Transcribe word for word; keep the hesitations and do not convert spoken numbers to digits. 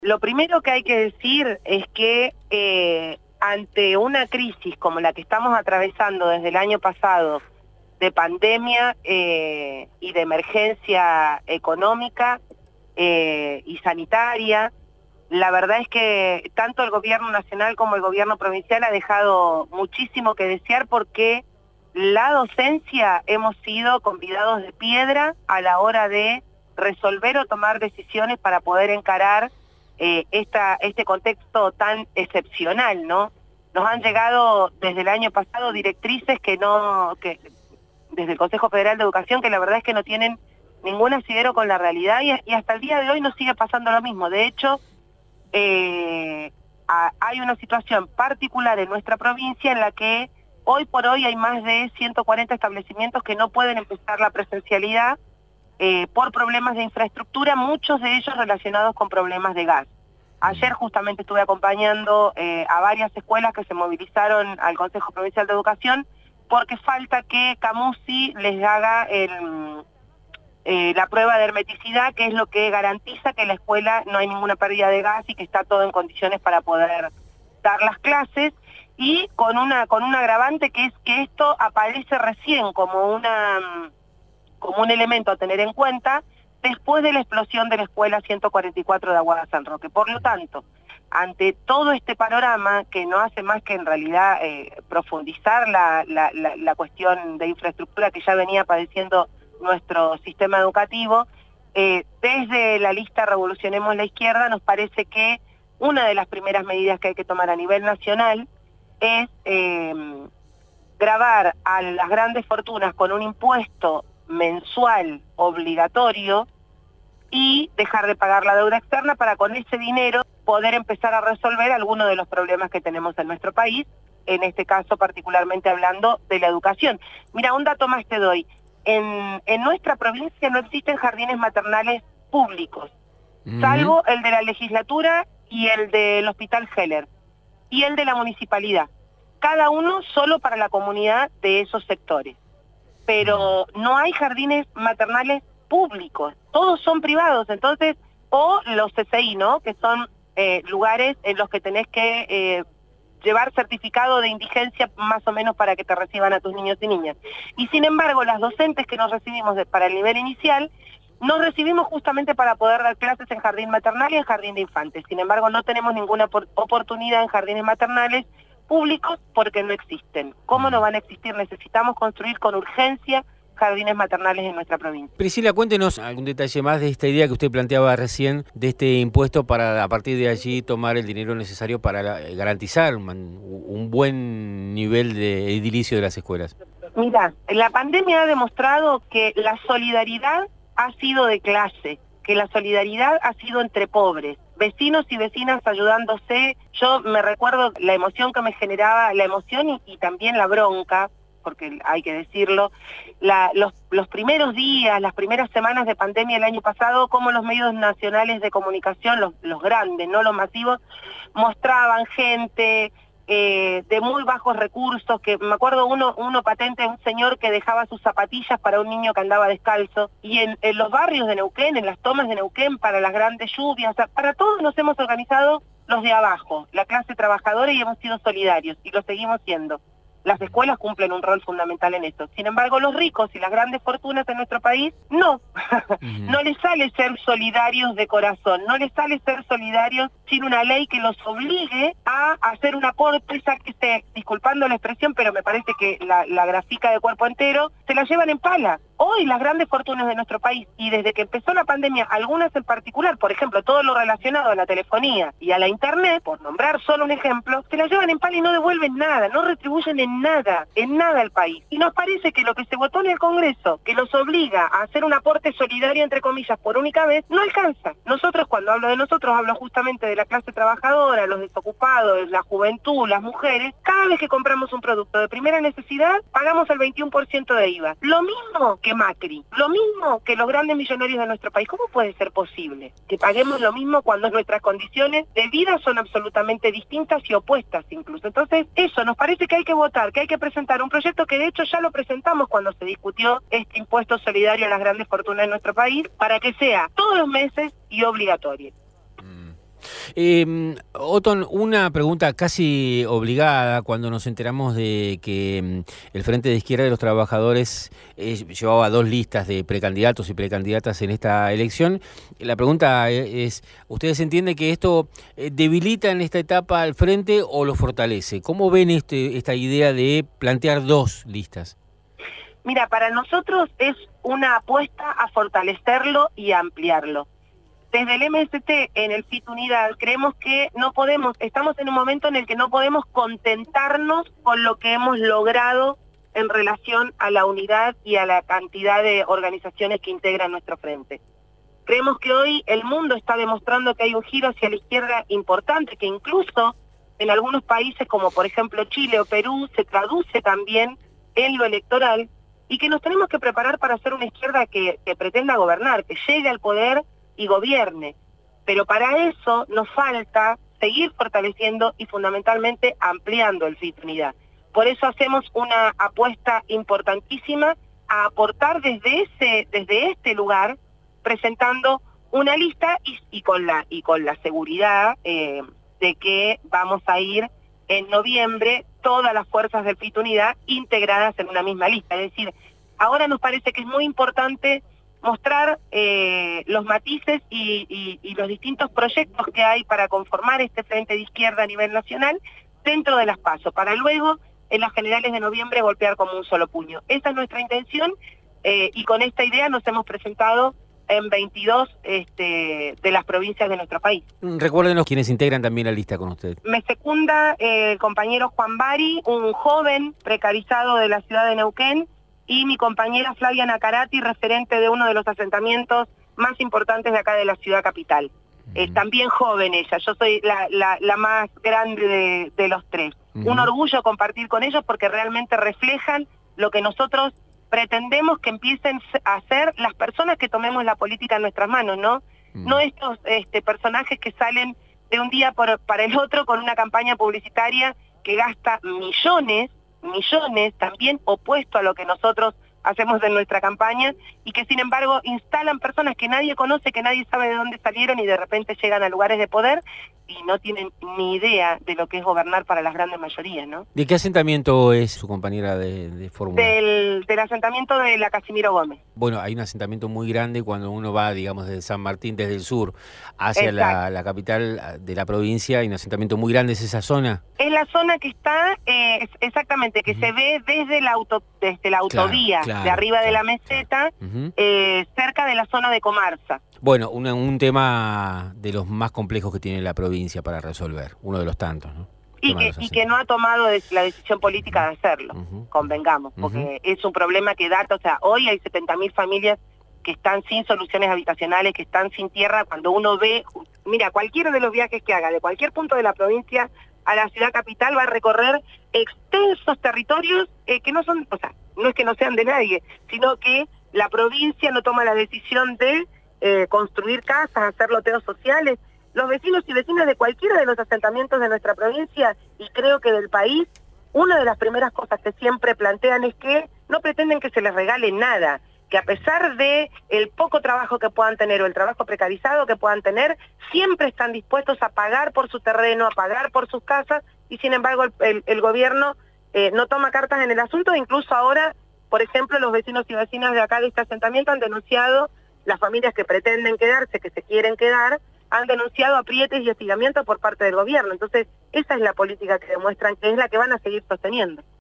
Lo primero que hay que decir es que eh, ante una crisis como la que estamos atravesando desde el año pasado, de pandemia eh, y de emergencia económica eh, y sanitaria, la verdad es que tanto el gobierno nacional como el gobierno provincial ha dejado muchísimo que desear, porque la docencia hemos sido convidados de piedra a la hora de resolver o tomar decisiones para poder encarar eh, esta, este contexto tan excepcional, ¿no? Nos han llegado desde el año pasado directrices que no, que desde el Consejo Federal de Educación, que la verdad es que no tienen ningún asidero con la realidad, y, y hasta el día de hoy nos sigue pasando lo mismo. De hecho, eh, a, hay una situación particular en nuestra provincia en la que hoy por hoy hay más de ciento cuarenta establecimientos que no pueden empezar la presencialidad eh, por problemas de infraestructura, muchos de ellos relacionados con problemas de gas. Ayer justamente estuve acompañando eh, a varias escuelas que se movilizaron al Consejo Provincial de Educación porque falta que Camusi les haga el, eh, la prueba de hermeticidad, que es lo que garantiza que en la escuela no hay ninguna pérdida de gas y que está todo en condiciones para poder dar las clases, y con una con un agravante, que es que esto aparece recién como una como un elemento a tener en cuenta después de la explosión de la escuela ciento cuarenta y cuatro de Aguada San Roque. Por lo tanto, ante todo este panorama, que no hace más que en realidad eh, profundizar la, la, la, la cuestión de infraestructura que ya venía padeciendo nuestro sistema educativo, eh, desde la lista Revolucionemos la Izquierda nos parece que una de las primeras medidas que hay que tomar a nivel nacional es eh, gravar a las grandes fortunas con un impuesto mensual obligatorio y dejar de pagar la deuda externa para con ese dinero poder empezar a resolver algunos de los problemas que tenemos en nuestro país, en este caso particularmente hablando de la educación. Mira, un dato más te doy. En, en nuestra provincia no existen jardines maternales públicos, uh-huh. salvo el de la legislatura y el del Hospital Heller y el de la municipalidad. Cada uno solo para la comunidad de esos sectores. Pero no hay jardines maternales públicos, todos son privados. Entonces, o los C C I, ¿no? Que son eh, lugares en los que tenés que eh, llevar certificado de indigencia más o menos para que te reciban a tus niños y niñas. Y sin embargo, las docentes que nos recibimos de, para el nivel inicial, nos recibimos justamente para poder dar clases en jardín maternal y en jardín de infantes. Sin embargo, no tenemos ninguna oportunidad en jardines maternales públicos porque no existen. ¿Cómo no van a existir? Necesitamos construir con urgencia jardines maternales en nuestra provincia. Priscila, cuéntenos algún detalle más de esta idea que usted planteaba recién, de este impuesto para a partir de allí tomar el dinero necesario para garantizar un, un buen nivel de edilicio de las escuelas. Mira, la pandemia ha demostrado que la solidaridad ha sido de clase, que la solidaridad ha sido entre pobres, vecinos y vecinas ayudándose. Yo me recuerdo la emoción que me generaba, la emoción y, y también la bronca, porque hay que decirlo, la, los, los primeros días, las primeras semanas de pandemia el año pasado, como los medios nacionales de comunicación, los, los grandes, no los masivos, mostraban gente eh, de muy bajos recursos, que me acuerdo uno, uno patente, un señor que dejaba sus zapatillas para un niño que andaba descalzo, y en, en los barrios de Neuquén, en las tomas de Neuquén, para las grandes lluvias, o sea, para todos nos hemos organizado los de abajo, la clase trabajadora, y hemos sido solidarios, y lo seguimos siendo. Las escuelas cumplen un rol fundamental en esto. Sin embargo, los ricos y las grandes fortunas en nuestro país, no. Uh-huh. No les sale ser solidarios de corazón, no les sale ser solidarios sin una ley que los obligue a hacer un aporte, esa que esté, disculpando la expresión, pero me parece que la, la grafica de cuerpo entero, se la llevan en pala. Hoy las grandes fortunas de nuestro país, y desde que empezó la pandemia, algunas en particular, por ejemplo, todo lo relacionado a la telefonía y a la internet, por nombrar solo un ejemplo, se la llevan en pala y no devuelven nada, no retribuyen en nada, en nada al país. Y nos parece que lo que se votó en el Congreso, que los obliga a hacer un aporte solidario, entre comillas, por única vez, no alcanza. Nosotros, cuando hablo de nosotros, hablo justamente de la clase trabajadora, los desocupados, la juventud, las mujeres. Cada vez que compramos un producto de primera necesidad, pagamos el veintiuno por ciento de I V A. Lo mismo que Macri, lo mismo que los grandes millonarios de nuestro país. ¿Cómo puede ser posible que paguemos lo mismo cuando nuestras condiciones de vida son absolutamente distintas y opuestas incluso? Entonces, eso, nos parece que hay que votar, que hay que presentar un proyecto que de hecho ya lo presentamos cuando se discutió este impuesto solidario a las grandes fortunas de nuestro país, para que sea todos los meses y obligatorio. Eh, Otón, una pregunta casi obligada cuando nos enteramos de que mm, el Frente de Izquierda de los Trabajadores eh, llevaba dos listas de precandidatos y precandidatas en esta elección. La pregunta es, ¿ustedes entienden que esto eh, debilita en esta etapa al Frente o lo fortalece? ¿Cómo ven este, esta idea de plantear dos listas? Mira, para nosotros es una apuesta a fortalecerlo y a ampliarlo. Desde el M S T, en el F I T Unidad, creemos que no podemos, estamos en un momento en el que no podemos contentarnos con lo que hemos logrado en relación a la unidad y a la cantidad de organizaciones que integran nuestro frente. Creemos que hoy el mundo está demostrando que hay un giro hacia la izquierda importante, que incluso en algunos países como por ejemplo Chile o Perú se traduce también en lo electoral, y que nos tenemos que preparar para hacer una izquierda que, que pretenda gobernar, que llegue al poder y gobierne. Pero para eso nos falta seguir fortaleciendo y fundamentalmente ampliando el F I T Unidad. Por eso hacemos una apuesta importantísima a aportar desde ese, desde este lugar, presentando una lista y, y con la y con la seguridad eh, de que vamos a ir en noviembre todas las fuerzas del F I T Unidad integradas en una misma lista. Es decir, ahora nos parece que es muy importante mostrar eh, los matices y, y, y los distintos proyectos que hay para conformar este frente de izquierda a nivel nacional dentro de las PASO, para luego en las generales de noviembre golpear como un solo puño. Esa es nuestra intención eh, y con esta idea nos hemos presentado en veintidós este, de las provincias de nuestro país. Recuérdenos quienes integran también la lista con usted. Me secunda eh, el compañero Juan Bari, un joven precarizado de la ciudad de Neuquén, y mi compañera Flavia Nacarati, referente de uno de los asentamientos más importantes de acá de la ciudad capital. Uh-huh. eh, también joven ella, yo soy la, la, la más grande de, de los tres. Uh-huh. Un orgullo compartir con ellos porque realmente reflejan lo que nosotros pretendemos que empiecen a hacer las personas que tomemos la política en nuestras manos, ¿no? Uh-huh. No estos este, personajes que salen de un día por, para el otro con una campaña publicitaria que gasta millones, millones, también opuesto a lo que nosotros hacemos en nuestra campaña, y que sin embargo instalan personas que nadie conoce, que nadie sabe de dónde salieron y de repente llegan a lugares de poder y no tienen ni idea de lo que es gobernar para las grandes mayorías, ¿no? ¿De qué asentamiento es su compañera de, de fórmula? Del, del asentamiento de la Casimiro Gómez. Bueno, hay un asentamiento muy grande cuando uno va, digamos, desde San Martín, desde el sur, hacia la, la capital de la provincia, hay un asentamiento muy grande, ¿es esa zona? Es la zona que está, eh, exactamente, que uh-huh. se ve desde la, auto, desde la autovía, claro, claro, de arriba claro, de la meseta, claro. uh-huh. eh, cerca de la zona de Comarsa. Bueno, una, un tema de los más complejos que tiene la provincia para resolver, uno de los tantos, ¿no? Y que, y que no ha tomado la decisión política de hacerlo, uh-huh. convengamos, porque uh-huh. es un problema que data, o sea, hoy hay setenta mil familias que están sin soluciones habitacionales, que están sin tierra. Cuando uno ve, mira, cualquiera de los viajes que haga, de cualquier punto de la provincia a la ciudad capital, va a recorrer extensos territorios eh, que no son, o sea, no es que no sean de nadie, sino que la provincia no toma la decisión de eh, construir casas, hacer loteos sociales. Los vecinos y vecinas de cualquiera de los asentamientos de nuestra provincia, y creo que del país, una de las primeras cosas que siempre plantean es que no pretenden que se les regale nada, que a pesar de el poco trabajo que puedan tener o el trabajo precarizado que puedan tener, siempre están dispuestos a pagar por su terreno, a pagar por sus casas, y sin embargo el, el, el gobierno eh, no toma cartas en el asunto. Incluso ahora, por ejemplo, los vecinos y vecinas de acá de este asentamiento han denunciado, las familias que pretenden quedarse, que se quieren quedar, han denunciado aprietes y hostigamientos por parte del gobierno. Entonces, esa es la política que demuestran que es la que van a seguir sosteniendo.